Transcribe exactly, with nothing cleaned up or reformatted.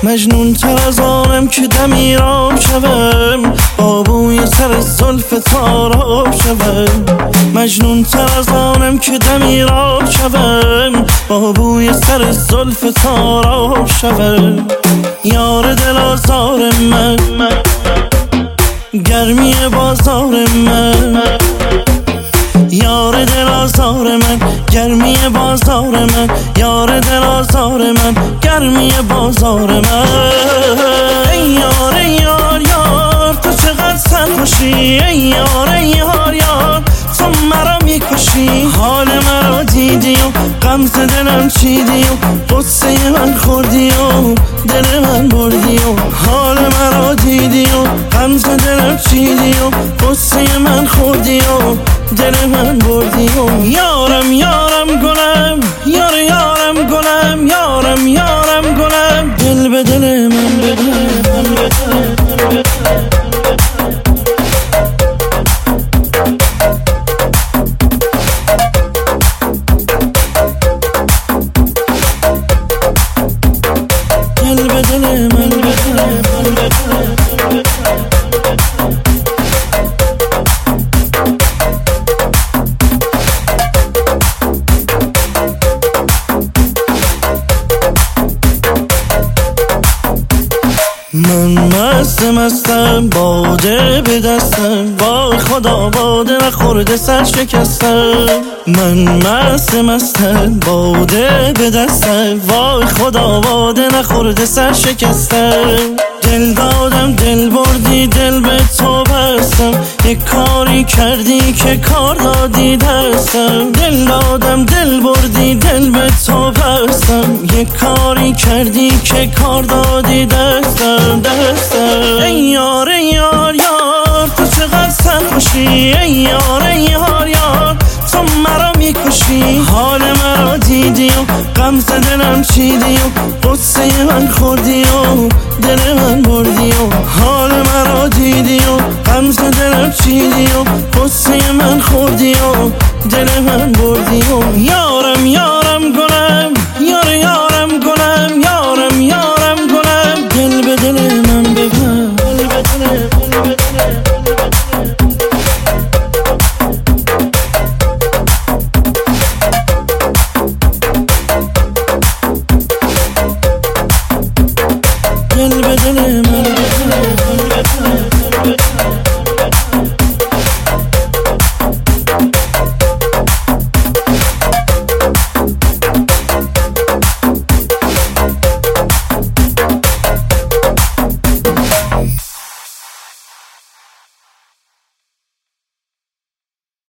مجنون تر از آنم که دمیراب شوم، با بوی سر زلف تاراب شوم. مجنون تر از آنم که دمیراب شوم، با بوی سر زلف تاراب شوم. یار دل آزار من، گرمی بازار من. یار دل آزار من، گرمی بازار من. یار دل آزار من، گرمی بازار من. ای یار ای یار یار تو چقدر سرخوشی. ای یار ای یار یار تو مرا میکشی. حال مرا دیدی و غمزه دلم چیدی و قصه من خوردی و دل من بردی و حال مرا دیدی و غمزه دلم چیدی و قصه من خوردی و دل من بردی و یارم یارم گلم، یار یارم گلم، یارم یارم گلم. دل به دل من بده. دل به دل من بده. من مست مستم، باده به دستم، وای خدا باده نخورده سر شکستم. من مست مستم، باده به دستم، وای خدا باده نخورده سر شکستم. دل دادم دل بردی دل به تو بستم، یک کاری کردی که کار دادی دستم. دل دادم دل بردی دل به تو بستم، یک کاری کردی که کار دادی دستم دستم. ای یار ای یار یار تو چقدر سرخوشی. ای یار ای یار یار تو مرا میکشی. حال مرا دیدی و غمزه دلم چیدی و قصه من خوردی و دل من بردی و حال مرا دیدی و غمزه دلم چیدی و قصه من خوردی و دل من بردی و یارم یارم گلم، یار یارم گلم، یارم یارم گلم. دل به دل من ببن. دل به دل من دل به دل من